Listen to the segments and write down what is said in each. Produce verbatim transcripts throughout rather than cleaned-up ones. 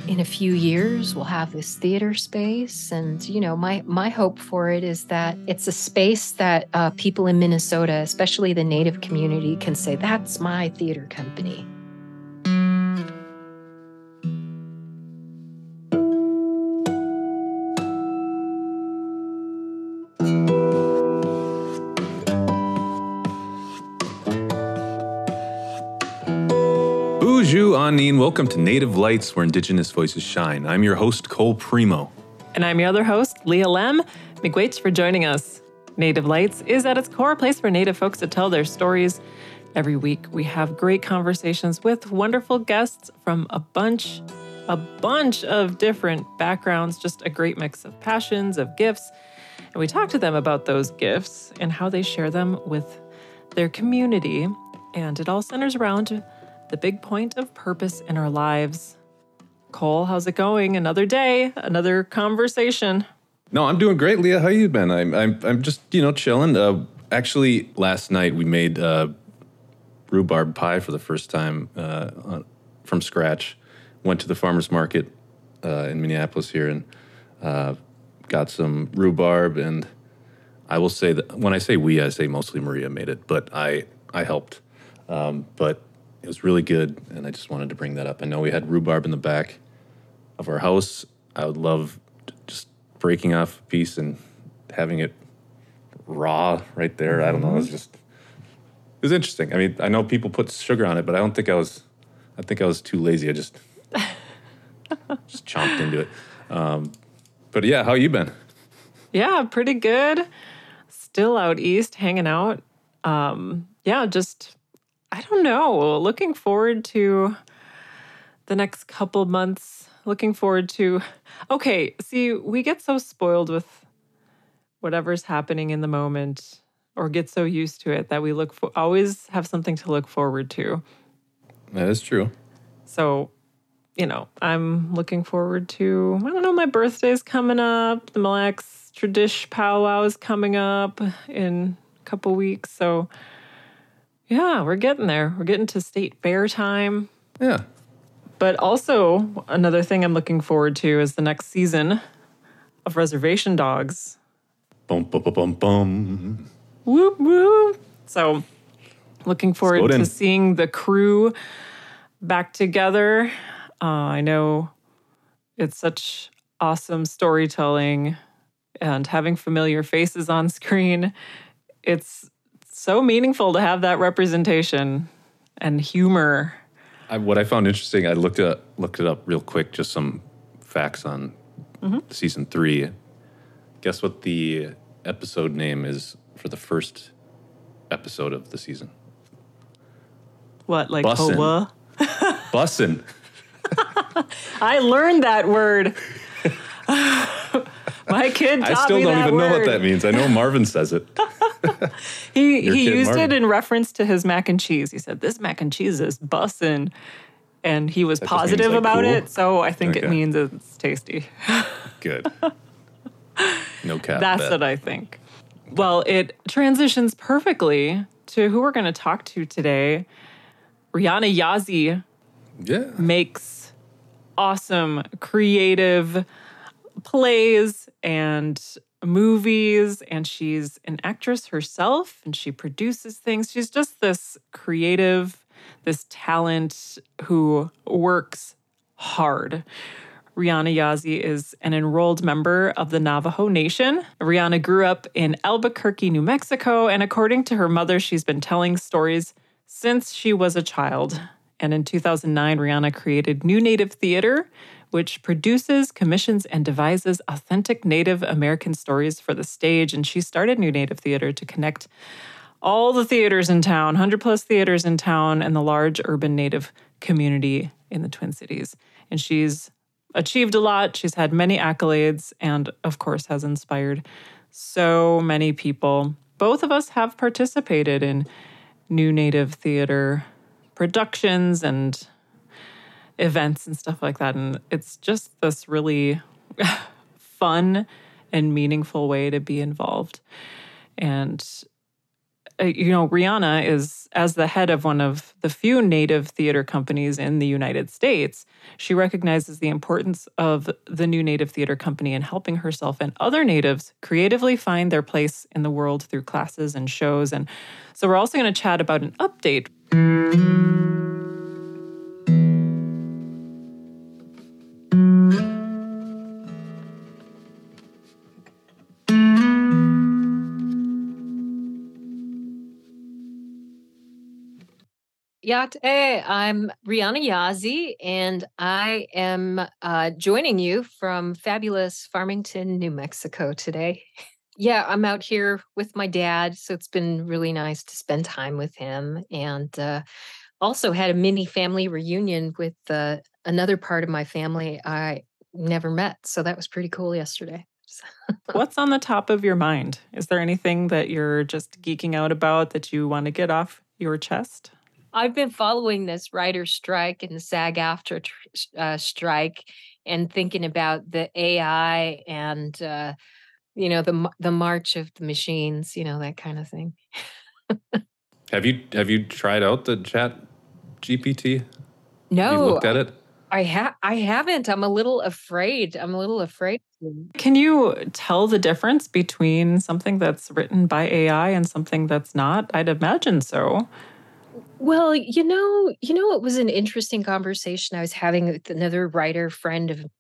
in a few years, we'll have this theater space. And, you know, my, my hope for it is that it's a space that uh, people in Minnesota, especially the Native community, can say, that's my theater company. Bonjour, Anine. Welcome to Native Lights, where Indigenous voices shine. I'm your host, Cole Primo. And I'm your other host, Leah Lem. Miigwech for joining us. Native Lights is at its core a place for Native folks to tell their stories. Every week, we have great conversations with wonderful guests from a bunch, a bunch of different backgrounds, just a great mix of passions, of gifts. And we talk to them about those gifts and how they share them with their community. And it all centers around the big point of purpose in our lives. Cole, how's it going? Another day, another conversation. No, I'm doing great, Leah. How you been? I'm I'm I'm just, you know, chilling. Uh, actually, last night we made uh, rhubarb pie for the first time uh, from scratch. Went to the farmer's market uh, in Minneapolis here and uh, got some rhubarb. And I will say that when I say we, I say mostly Maria made it, but I I helped. Um, but it was really good, and I just wanted to bring that up. I know we had rhubarb in the back of our house. I would love just breaking off a piece and having it raw right there. I don't know. It was just, it was interesting. I mean, I know people put sugar on it, but I don't think I was, I think I was too lazy. I just, just chomped into it. Um, but yeah, how you been? Yeah, pretty good. Still out east, hanging out. Um, yeah, just... I don't know. Looking forward to the next couple months. Looking forward to... Okay, see, we get so spoiled with whatever's happening in the moment or get so used to it that we look for, always have something to look forward to. That is true. So, you know, I'm looking forward to... I don't know, my birthday's coming up. The Mille Lacs Tradish Powwow is coming up in a couple weeks, so... Yeah, we're getting there. We're getting to state fair time. Yeah. But also, another thing I'm looking forward to is the next season of Reservation Dogs. Bum, bum, bum, bum, bum. Whoop, whoop. So, looking forward to in. seeing the crew back together. Uh, I know it's such awesome storytelling and having familiar faces on screen. It's so meaningful to have that representation and humor. I, what I found interesting, I looked it, looked it up real quick, just some facts on mm-hmm. season three. Guess what the episode name is for the first episode of the season? What, like Bussin'. Hoa? Bussin'. I learned that word. My kid taught I still me don't that even word. know what that means. I know Marvin says it. he Your he kid, used Marvin. it in reference to his mac and cheese. He said, this mac and cheese is bussin'. And he was That just means, positive like, about cool? it, so I think Okay. it means it's tasty. Good. No cap. That's bet. what I think. Well, it transitions perfectly to who we're going to talk to today. Rihanna Yazzie Yeah. makes awesome, creative plays and movies, and she's an actress herself, and she produces things. She's just this creative, this talent who works hard. Rihanna Yazzie is an enrolled member of the Navajo Nation. Rihanna grew up in Albuquerque, New Mexico, and according to her mother, she's been telling stories since she was a child. And in two thousand nine, Rihanna created New Native Theater, which produces, commissions, and devises authentic Native American stories for the stage. And she started New Native Theater to connect all the theaters in town, one hundred plus theaters in town, and the large urban Native community in the Twin Cities. And she's achieved a lot. She's had many accolades and, of course, has inspired so many people. Both of us have participated in New Native Theater productions and events and stuff like that. And it's just this really fun and meaningful way to be involved. And uh, you know, Rihanna is, as the head of one of the few Native theater companies in the United States, she recognizes the importance of the new Native theater company in helping herself and other Natives creatively find their place in the world through classes and shows. And so we're also going to chat about an update. Yate, I'm Rihanna Yazzie, and I am uh, joining you from fabulous Farmington, New Mexico today. Yeah, I'm out here with my dad, so it's been really nice to spend time with him. And uh, also had a mini family reunion with uh, another part of my family I never met. So that was pretty cool yesterday. What's on the top of your mind? Is there anything that you're just geeking out about that you want to get off your chest? I've been following this writer's strike and the SAG-AFTRA uh, strike and thinking about the A I and, uh, you know, the the march of the machines, you know, that kind of thing. Have you have you tried out the Chat G P T? No. You looked at it? I, ha- I haven't. I'm a little afraid. I'm a little afraid. Can you tell the difference between something that's written by A I and something that's not? I'd imagine so. Well, you know, you know, it was an interesting conversation I was having with another writer friend of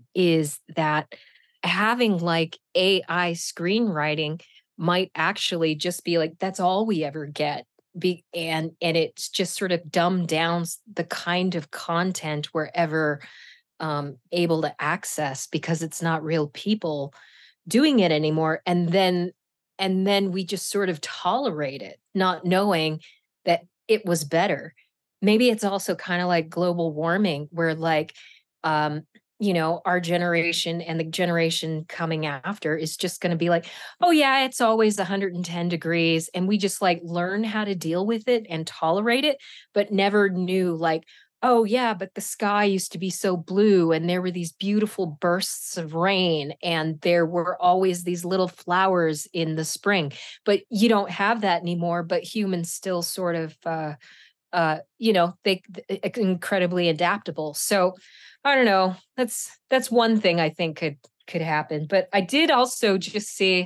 is that having like A I screenwriting might actually just be like, that's all we ever get. Be, and and it's just sort of dumbed down the kind of content we're ever um, able to access because it's not real people doing it anymore. And then and then we just sort of tolerate it, not knowing that it was better. Maybe it's also kind of like global warming, where like, um, you know, our generation and the generation coming after is just going to be like, oh yeah, it's always one hundred ten degrees. And we just like learn how to deal with it and tolerate it, but never knew like, oh yeah, but the sky used to be so blue and there were these beautiful bursts of rain and there were always these little flowers in the spring. But you don't have that anymore, but humans still sort of, uh, uh, you know, they incredibly adaptable. So I don't know. That's that's one thing I think could could happen. But I did also just see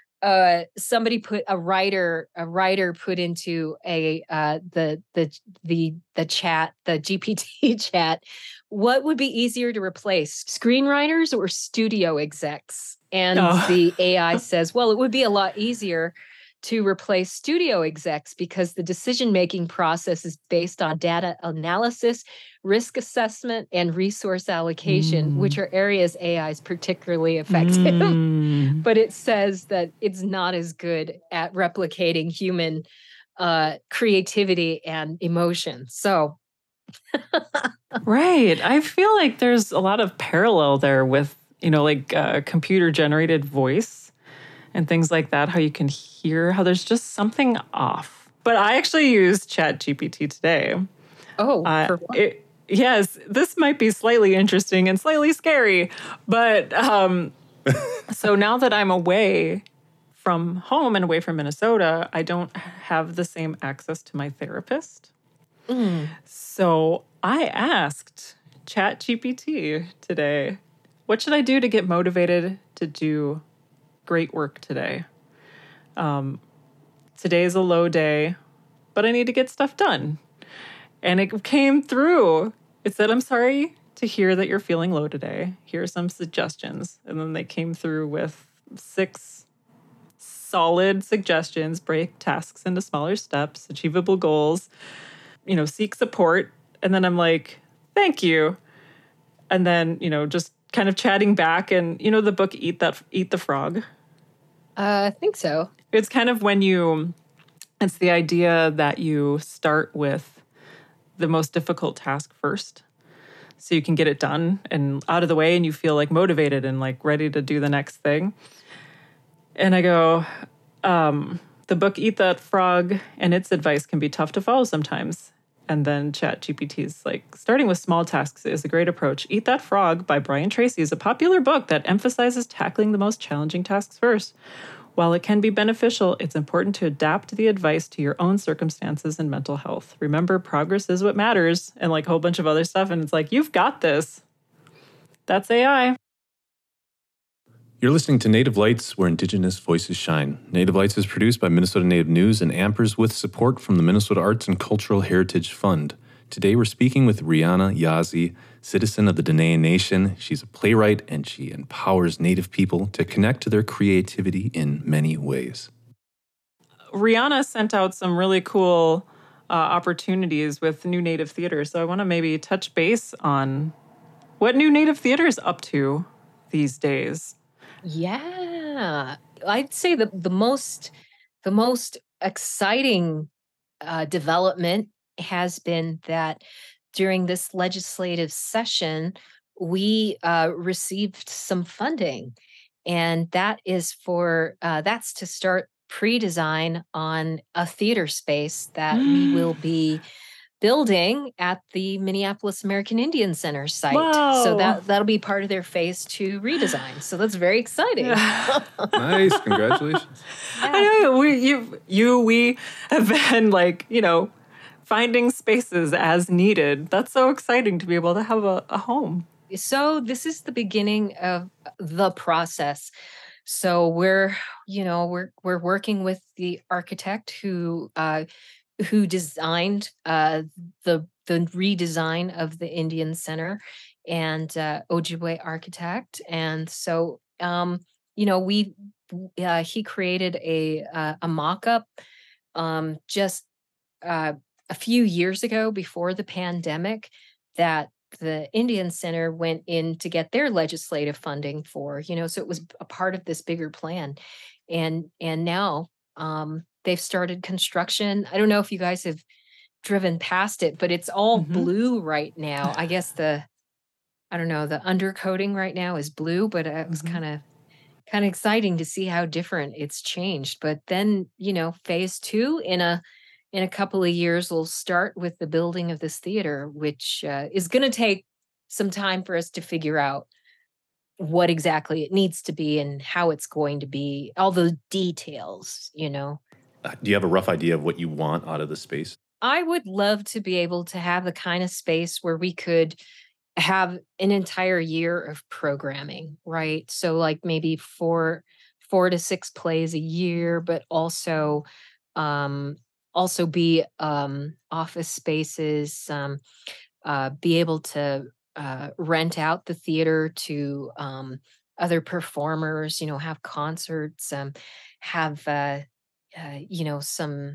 uh somebody put a writer a writer put into a uh the the the the chat the G P T chat, what would be easier to replace, screenwriters or studio execs? And oh. the A I says, well, it would be a lot easier to replace studio execs because the decision-making process is based on data analysis, risk assessment, and resource allocation, mm. which are areas A I is particularly effective. Mm. But it says that it's not as good at replicating human uh, creativity and emotion. So. Right. I feel like there's a lot of parallel there with, you know, like uh, computer-generated voice and things like that, how you can hear how there's just something off. But I actually used Chat G P T today. Oh, uh, for what? It, yes, this might be slightly interesting and slightly scary. But um, so now that I'm away from home and away from Minnesota, I don't have the same access to my therapist. Mm. So I asked Chat G P T today, what should I do to get motivated to do great work today? Um, today is a low day, but I need to get stuff done. And it came through. It said, I'm sorry to hear that you're feeling low today. Here are some suggestions. And then they came through with six solid suggestions: break tasks into smaller steps, achievable goals, you know, seek support. And then I'm like, thank you. And then, you know, just kind of chatting back. And, you know, the book, Eat That, Eat the Frog. Uh, I think so. It's kind of when you, it's the idea that you start with the most difficult task first, so you can get it done and out of the way, and you feel like motivated and like ready to do the next thing. And I go, um, the book Eat That Frog and its advice can be tough to follow sometimes. And then Chat G P T's like, starting with small tasks is a great approach. Eat That Frog by Brian Tracy is a popular book that emphasizes tackling the most challenging tasks first. While it can be beneficial, it's important to adapt the advice to your own circumstances and mental health. Remember, progress is what matters, and like a whole bunch of other stuff. And it's like, you've got this. That's A I. You're listening to Native Lights, where Indigenous voices shine. Native Lights is produced by Minnesota Native News and Ampers with support from the Minnesota Arts and Cultural Heritage Fund. Today we're speaking with Rihanna Yazzie, citizen of the Dene Nation. She's a playwright and she empowers Native people to connect to their creativity in many ways. Rihanna sent out some really cool uh, opportunities with New Native Theater. So I want to maybe touch base on what New Native Theater is up to these days. Yeah, I'd say the the most the most exciting uh, development has been that during this legislative session, we uh, received some funding, and that is for uh, that's to start pre-design on a theater space that we will be building at the Minneapolis American Indian Center site. Wow. So that that'll be part of their phase two redesign. So that's very exciting. Nice, congratulations. Yeah. I know we you you we have been like, you know, finding spaces as needed. That's so exciting to be able to have a, a home. So this is the beginning of the process. So we're, you know, we're we're working with the architect who uh, who designed uh, the the redesign of the Indian Center, and uh, Ojibwe architect. And so, um, you know, we uh, he created a uh, a mock-up um, just uh, a few years ago before the pandemic that the Indian Center went in to get their legislative funding for, you know, so it was a part of this bigger plan. And and now um, they've started construction. I don't know if you guys have driven past it, but it's all Mhm. blue right now. I guess the, I don't know, the undercoating right now is blue, but it was Mhm. kind of kind of exciting to see how different it's changed. But then, you know, phase two in a in a couple of years will start with the building of this theater, which uh, is going to take some time for us to figure out what exactly it needs to be and how it's going to be, all the details, you know. Uh, Do you have a rough idea of what you want out of the space? I would love to be able to have the kind of space where we could have an entire year of programming, right? So like maybe four four to six plays a year, but also um also be um office spaces, um uh be able to uh rent out the theater to um other performers, you know, have concerts, um have uh, uh you know some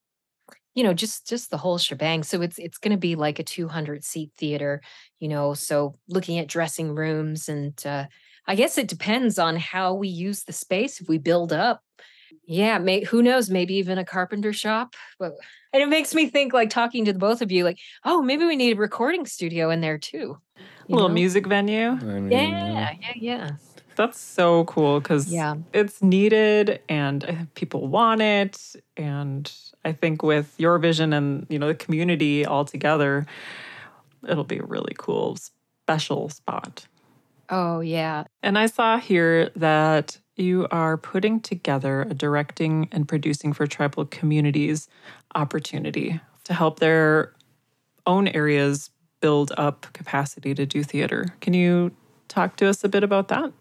you know just just the whole shebang. So it's it's going to be like a two hundred seat theater, you know, so looking at dressing rooms, and uh I guess it depends on how we use the space. If we build up, yeah, may, who knows, maybe even a carpenter shop. But and it makes me think, like talking to the both of you, like, oh, maybe we need a recording studio in there too, A you little know? music venue. I mean, Yeah, yeah, yeah. That's so cool because Yeah. it's needed and I think people want it. And I think with your vision and, you know, the community all together, it'll be a really cool, special spot. Oh, yeah. And I saw here that you are putting together a directing and producing for tribal communities opportunity to help their own areas build up capacity to do theater. Can you talk to us a bit about that?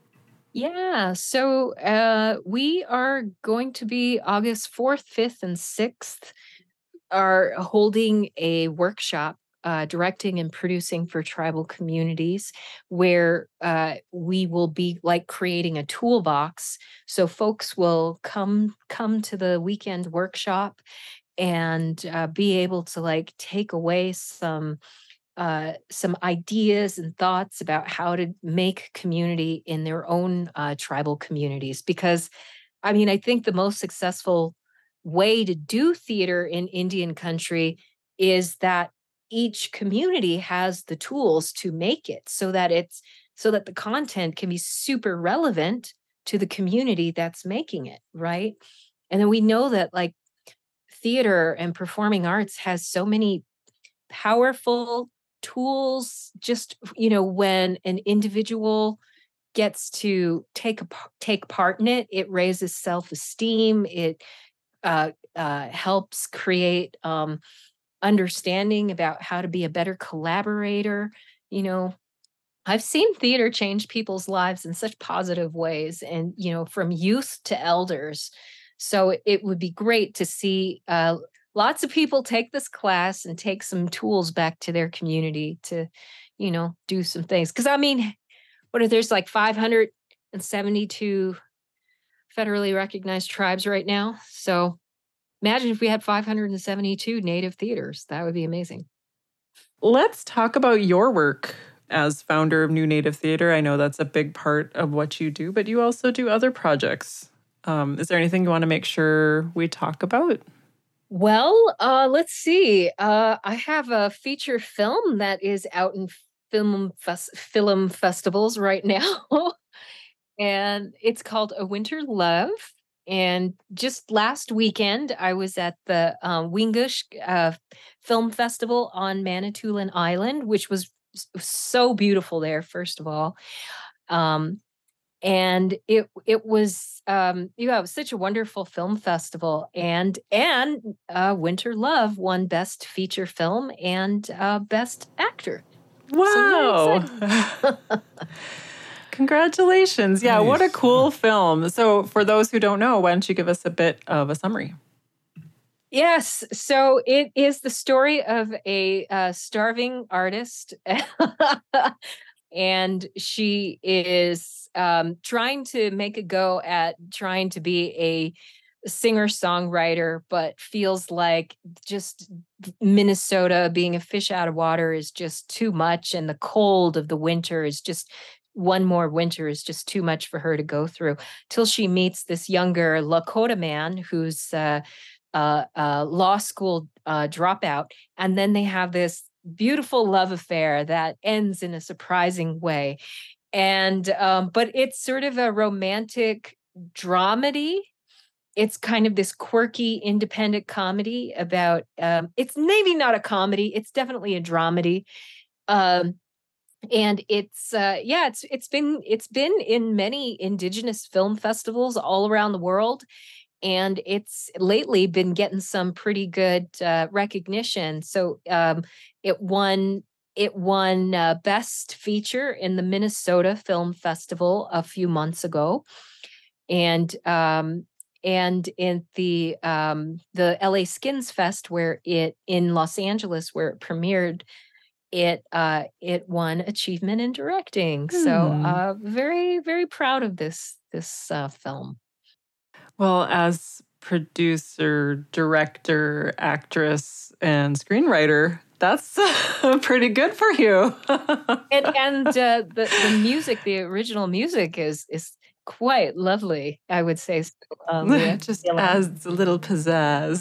Yeah, so uh, we are going to be August fourth, fifth, and sixth are holding a workshop, uh, directing and producing for tribal communities, where uh, we will be like creating a toolbox. So folks will come come to the weekend workshop and uh, be able to like take away some uh, some ideas and thoughts about how to make community in their own uh, tribal communities. Because, I mean, I think the most successful way to do theater in Indian country is that each community has the tools to make it so that it's so that the content can be super relevant to the community that's making it, right? And then we know that like theater and performing arts has so many powerful tools, just, you know, when an individual gets to take a, take part in it, it raises self-esteem. It uh, uh, helps create um, understanding about how to be a better collaborator. You know, I've seen theater change people's lives in such positive ways, and, you know, from youth to elders. So it would be great to see uh, lots of people take this class and take some tools back to their community to, you know, do some things. Because, I mean, what if there's like five hundred seventy-two federally recognized tribes right now? So imagine if we had five hundred seventy-two native theaters. That would be amazing. Let's talk about your work as founder of New Native Theater. I know that's a big part of what you do, but you also do other projects. Um, is there anything you want to make sure we talk about? Well, uh, let's see. Uh, I have a feature film that is out in film fes- film festivals right now, and it's called A Winter Love. And just last weekend, I was at the uh, Wingush uh, Film Festival on Manitoulin Island, which was so beautiful there, first of all. Um, and it it was um, you know, it was such a wonderful film festival, and and uh, Winter Love won Best Feature Film and uh, Best Actor. Wow! So congratulations! Yeah, nice. What a cool film. So, for those who don't know, why don't you give us a bit of a summary? Yes. So it is the story of a uh, starving artist, and she is um, trying to make a go at trying to be a singer-songwriter, but feels like just Minnesota being a fish out of water is just too much, and the cold of the winter is just one more winter is just too much for her to go through, till she meets this younger Lakota man who's uh, Uh, uh, law school uh, dropout, and then they have this beautiful love affair that ends in a surprising way. And um, but it's sort of a romantic dramedy. It's kind of this quirky independent comedy about. Um, it's maybe not a comedy. It's definitely a dramedy. Um, and it's uh, yeah, it's it's been it's been in many Indigenous film festivals all around the world. And it's lately been getting some pretty good uh, recognition. So um, it won it won uh, Best Feature in the Minnesota Film Festival a few months ago, and um, and in the um, the L A Skins Fest, where it in Los Angeles, where it premiered, it uh, it won Achievement in Directing. Hmm. So uh, very very proud of this this uh, film. Well, as producer, director, actress, and screenwriter, that's pretty good for you. and and uh, the the music, the original music, is is quite lovely, I would say. So, um, Leah, just adds a little pizzazz.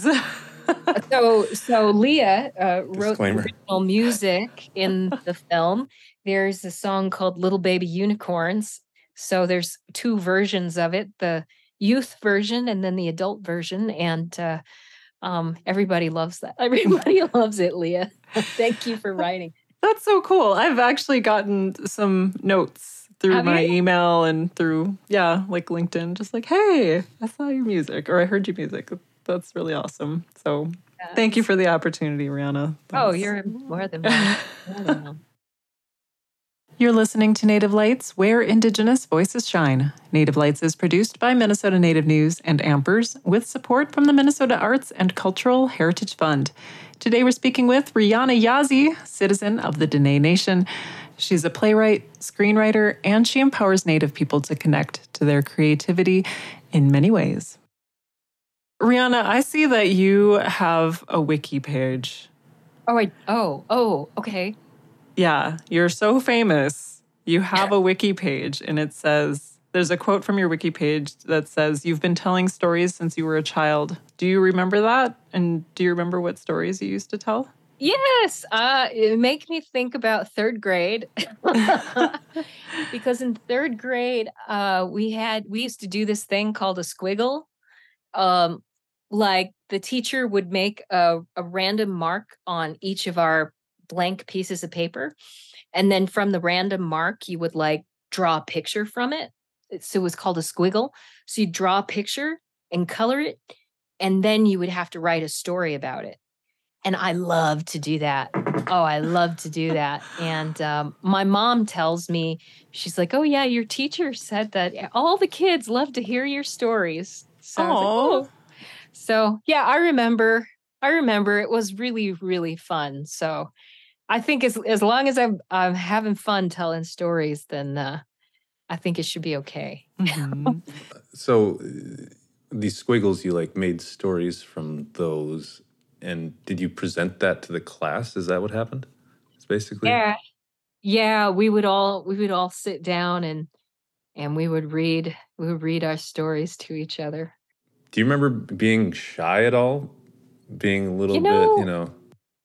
so so Leah uh, wrote the original music in the film. There's a song called "Little Baby Unicorns." So there's two versions of it. The youth version and then the adult version, and uh, um, everybody loves that. Everybody loves it, Leah. Thank you for writing. That's so cool. I've actually gotten some notes through Have my you? email and through, yeah, like LinkedIn, just like, hey, I saw your music or I heard your music. That's really awesome. So yes. Thank you for the opportunity, Rihanna. That's... Oh, you're more than welcome. More than welcome. You're listening to Native Lights, where Indigenous voices shine. Native Lights is produced by Minnesota Native News and Ampers with support from the Minnesota Arts and Cultural Heritage Fund. Today we're speaking with Rihanna Yazzie, citizen of the Dene Nation. She's a playwright, screenwriter, and she empowers Native people to connect to their creativity in many ways. Rihanna, I see that you have a wiki page. Oh, I, oh, oh, okay. Yeah, you're so famous. You have a wiki page, and it says, there's a quote from your wiki page that says, you've been telling stories since you were a child. Do you remember that? And do you remember what stories you used to tell? Yes, uh, it makes me think about third grade. Because in third grade, uh, we had, we used to do this thing called a squiggle. Um, like the teacher would make a, a random mark on each of our blank pieces of paper. And then from the random mark, you would like draw a picture from it. So it was called a squiggle. So you draw a picture and color it, and then you would have to write a story about it. And I love to do that. Oh, I love to do that. And um, my mom tells me, she's like, oh, yeah, your teacher said that all the kids love to hear your stories. So, I was like, oh. So yeah, I remember. I remember it was really, really fun. So I think as as long as I'm I'm having fun telling stories, then uh, I think it should be okay. Mm-hmm. So uh, these squiggles, you like made stories from those. And did you present that to the class? Is that what happened? It's basically Yeah, yeah. We would all we would all sit down and and we would read we would read our stories to each other. Do you remember being shy at all? Being a little You know, bit, you know.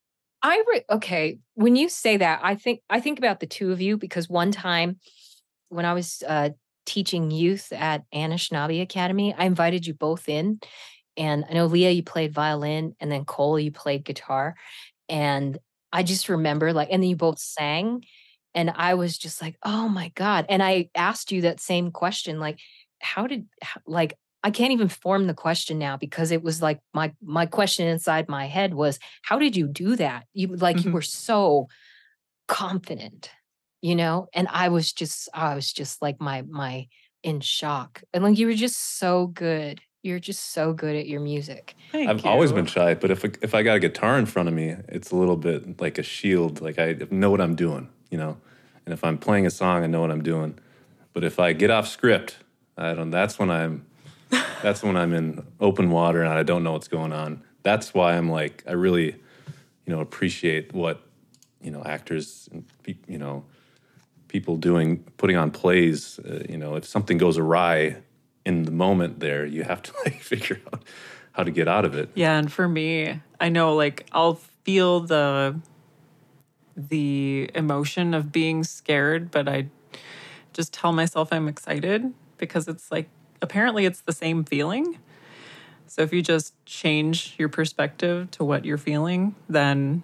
I re- okay. When you say that, I think I think about the two of you because one time when I was uh, teaching youth at Anishinaabe Academy, I invited you both in. And I know, Leah, you played violin, and then Cole, you played guitar. And I just remember, like, and then you both sang. And I was just like, oh my God. And I asked you that same question, like, how did, how, like, I can't even form the question now because it was like my my question inside my head was, how did you do that? You like Mm-hmm. you were so confident, you know? And I was just, I was just like my my in shock. And like you were just so good. You're just so good at your music. Thank I've you. always been shy, but if if I got a guitar in front of me, it's a little bit like a shield. Like I know what I'm doing, you know. And if I'm playing a song, I know what I'm doing. But if I get off script, I don't. That's when I'm. That's when I'm in open water and I don't know what's going on. That's why I'm like I really, you know, appreciate what you know actors and pe- you know people doing putting on plays. Uh, you know, if something goes awry in the moment, there you have to like figure out how to get out of it. Yeah, and for me, I know like I'll feel the the emotion of being scared, but I just tell myself I'm excited because it's like apparently it's the same feeling. So if you just change your perspective to what you're feeling, then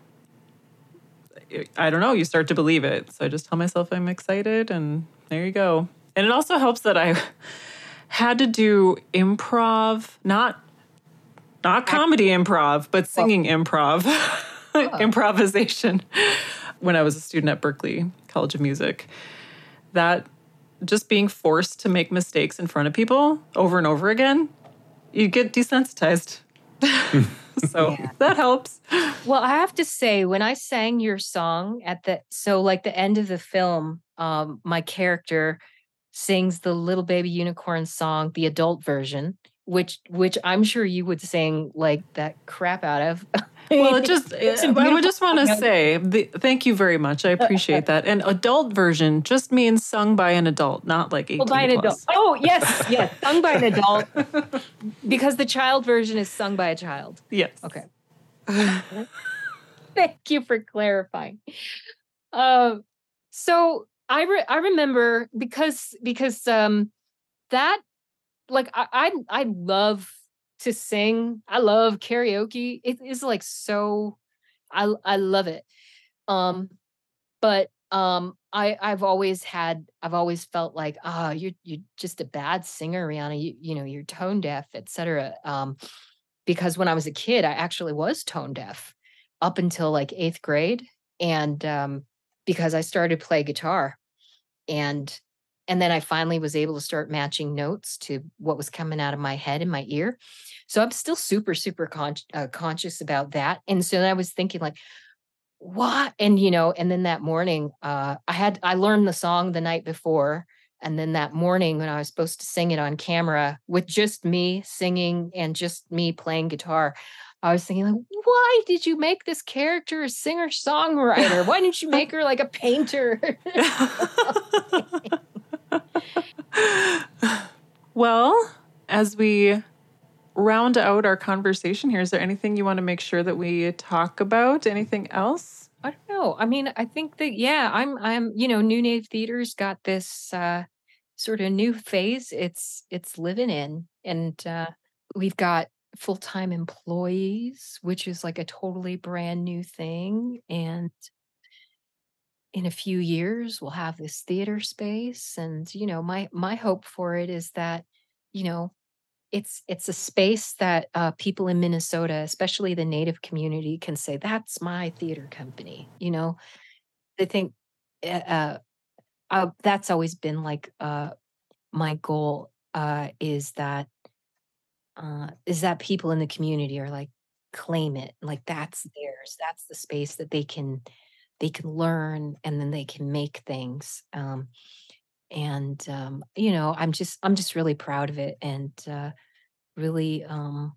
I don't know, you start to believe it. So I just tell myself I'm excited and there you go. And it also helps that I had to do improv, not not comedy improv, but singing improv, improvisation when I was a student at Berklee College of Music. That just being forced to make mistakes in front of people over and over again, you get desensitized. So yeah. That helps. Well, I have to say, when I sang your song at the, so like the end of the film, um, my character sings the Little Baby Unicorn song, the adult version, which which I'm sure you would sing like that crap out of. Well, it just, I would just want to say, the, thank you very much. I appreciate that. And adult version just means sung by an adult, not like eighteen by an plus. adult. Oh, yes, yes, sung by an adult. Because the child version is sung by a child. Yes. Okay. Thank you for clarifying. Uh, so I re- I remember because because um that like I I, I love to sing. I love karaoke. It is like so I I love it. Um but um I I've always had I've always felt like ah oh, you're you're just a bad singer, Rihanna. You you know, you're tone deaf, et cetera. Um because when I was a kid, I actually was tone deaf up until like eighth grade. And um because I started to play guitar and and then I finally was able to start matching notes to what was coming out of my head and my ear. So I'm still super, super con- uh, conscious about that. And so I was thinking like, what? And, you know, and then that morning, uh, I had, I learned the song the night before. And then that morning when I was supposed to sing it on camera with just me singing and just me playing guitar, I was thinking like, why did you make this character a singer-songwriter? Why didn't you make her like a painter? Well, as we round out our conversation here, is there anything you want to make sure that we talk about? Anything else? I don't know. I mean, I think that, yeah, I'm, I'm, you know, New Nave Theater's got this uh, sort of new phase it's, it's living in. And uh, we've got full-time employees, which is like a totally brand new thing. And, in a few years we'll have this theater space, and you know my my hope for it is that you know it's it's a space that uh, people in Minnesota, especially the Native community, can say that's my theater company. You know, I think uh, uh, uh, that's always been like uh, my goal uh, is that uh, is that people in the community are like claim it, like that's theirs. That's the space that they can they can learn and then they can make things. Um, and um, you know, I'm just I'm just really proud of it, and uh, really um,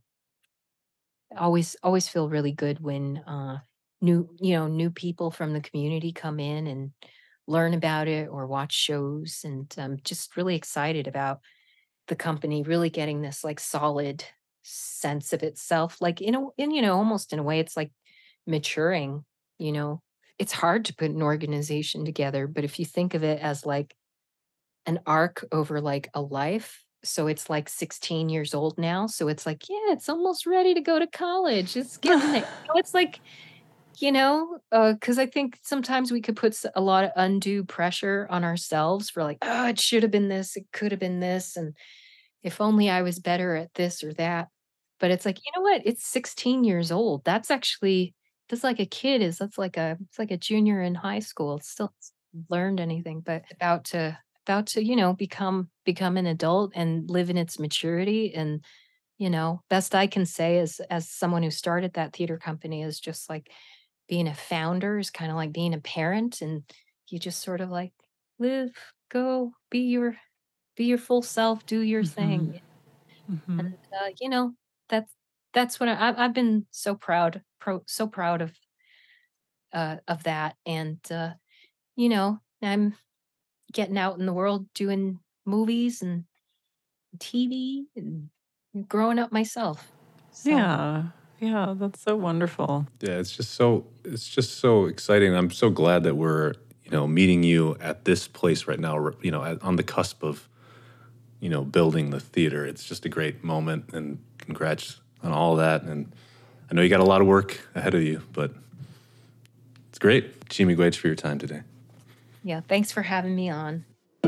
always always feel really good when uh, new you know new people from the community come in and learn about it or watch shows, and I'm just really excited about the company really getting this like solid sense of itself, like in a in you know almost in a way it's like maturing. You know, it's hard to put an organization together, but if you think of it as like an arc over like a life, so it's like sixteen years old now, so it's like yeah, it's almost ready to go to college, it's getting there. You know, it's like you know because I think sometimes we could put s- a lot of undue pressure on ourselves for like, oh, it should have been this, it could have been this, and if only I was better at this or that. But it's like, you know what? It's sixteen years old. That's actually that's like a kid is that's like a it's like a junior in high school. It's still hasn't learned anything, but about to about to, you know, become become an adult and live in its maturity. And, you know, best I can say is as someone who started that theater company is just like being a founder is kind of like being a parent, and you just sort of like live, go, be your be your full self, do your Mhm. thing. Mhm. And, uh, you know, that's that's what I I've I've been so proud pro so proud of, uh, of that, and, uh, you know, I'm getting out in the world doing movies and T V and growing up myself. So, Yeah. Yeah, that's so wonderful. Yeah, it's just so it's just so exciting. I'm so glad that we're you know meeting you at this place right now. r- You know, at, on the cusp of you know building the theater. It's just a great moment, and congrats on all that. And I know you got a lot of work ahead of you, but it's great. Jimmy Gwage for your time today. yeah, thanks for having me on.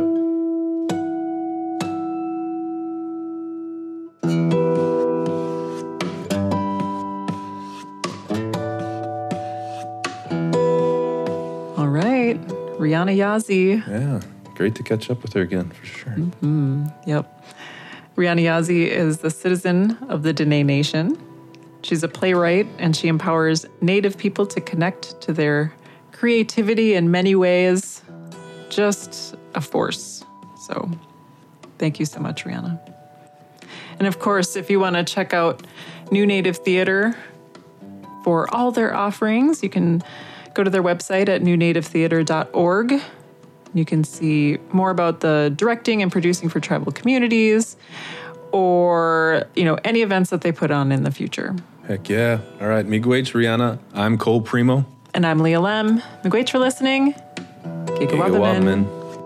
All right. Rihanna Yazi. Yeah, great to catch up with her again for sure. Yep. Rihanna Yazi is the citizen of the Dene Nation. She's a playwright, and she empowers Native people to connect to their creativity in many ways. Just a force. So thank you so much, Rihanna. And of course, if you want to check out New Native Theater for all their offerings, you can go to their website at new native theater dot org. You can see more about the directing and producing for tribal communities, or you know any events that they put on in the future. Heck yeah. All right, Miigwech, Rihanna. I'm Cole Primo. And I'm Leah Lem. Miigwech for listening. Gigawabamin.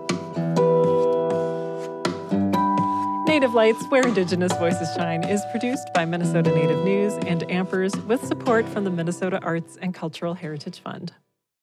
Native Lights, Where Indigenous Voices Shine, is produced by Minnesota Native News and Ampers with support from the Minnesota Arts and Cultural Heritage Fund.